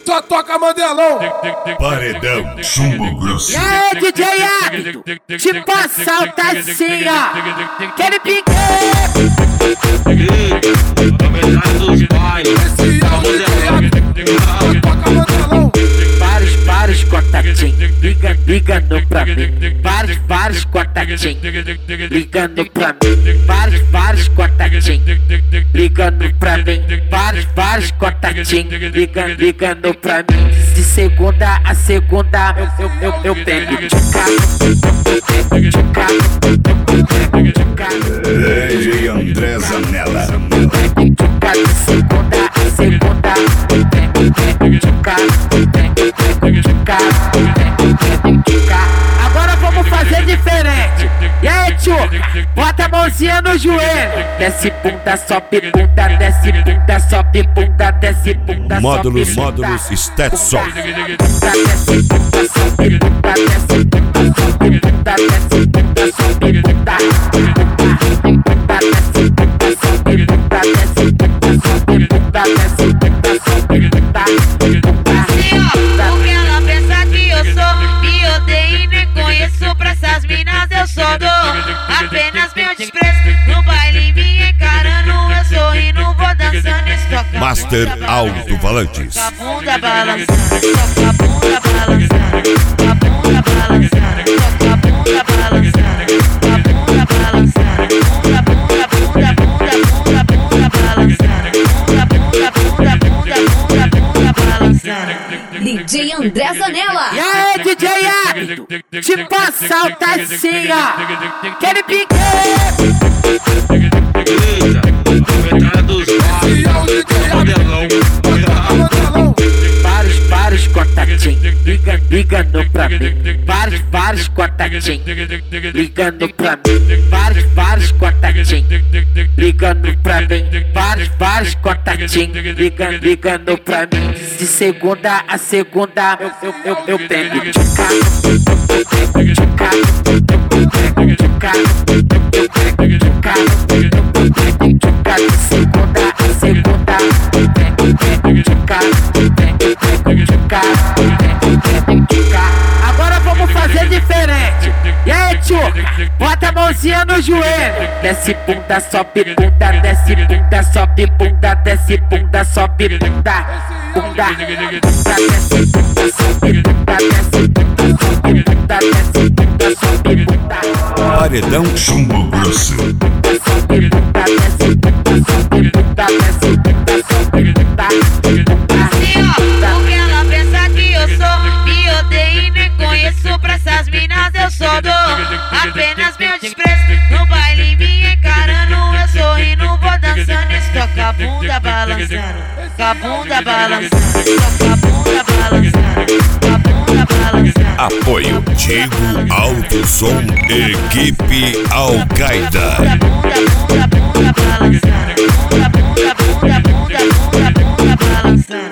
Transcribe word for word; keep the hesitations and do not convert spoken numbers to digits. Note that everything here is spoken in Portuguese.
Só toca Mandelão. Paredão Chumbo Grosso. E aí, D J Águido, tipo a saltacinha, aquele pique. Dos bailes. Esse é o D J Águido. Só toca Mandelão. Vários, vários contatinhos liga, ligando pra mim. Vários, vários contatinhos ligando pra mim. Vários, vários contatinhos ligando pra mim. Vários, vários contatinhos ligando, ligando pra mim. De segunda a segunda eu, eu, eu, eu pego de D J André Zanella. de segunda a segunda eu pego de Agora vamos fazer diferente. E aí, tio, bota a mãozinha no joelho. Desce bunda, sobe bunda, desce bunda, sobe bunda, desce bunda, Módulos, sobe bunda. módulos, Stetson. Desce bunda, sobe bunda, desce bunda, sobe bunda, desce bunda, sobe bunda. Bunda, desce bunda, sobe bunda, desce bunda, sobe bunda, desce bunda, sobe bunda. Porque ela pensa que eu sou e odeio e nem conheço. Pra essas minas eu só dou apenas meu desprezo. No baile me encarando, eu sorrindo, vou dançando e toca. Master Alto-Falantes. Toca a bunda balançando, toca a bunda balançando, toca a bunda balançando, toca a bunda balançando, toca a bunda balançando, bunda, bunda, bunda, bunda, bunda, bunda balançando, bunda, bunda, bunda, bunda, bunda, bunda balançando. D J André Zanella. E aí, D J Águido, tipo a saltacinha, aquele pique. Dos Esse é o D J Águido. Só toca Mandelão. Vários, vários contatinhos liga, ligando pra mim. Vários, vários contatinhos ligando pra mim. Vários, vários contatinhos ligando pra mim. Vários, vários contatinhos ligando, ligando pra mim. De segunda a segunda eu, eu, eu, eu pego de carro, eu pego de carro, eu pego de carro, eu pego de carro, eu pego de carro. De segunda a segunda eu pego de carro, eu pego de carro, eu pego de carro. Agora vamos fazer diferente. E aí, tio, bota a mãozinha no joelho. Desce bunda, sobe bunda, desce bunda, sobe bunda, desce bunda, sobe bunda. Bunda, bunda, desce bunda, sobe bunda, desce bunda, sobe bunda, desce bunda, sobe bunda. Paredão Chumbo Grosso. Sobe bunda, desce bunda, sobe bunda, desce bunda, sobe bunda. Porque ela pensa que eu sou e odeio e nem conheço. Pra essas minas eu só dou apenas meu desprezo. No baile me encarando, eu sorrindo, vou dançando e toca a bunda balançando, toca a bunda balançando, toca a bunda balançando, toca a bunda balançando. Apoio Digo Alto Som, Equipe Al-Qaeda. Bunda, bunda, bunda, bunda balançando, bunda, bunda, bunda, bunda, bunda, bunda balançando.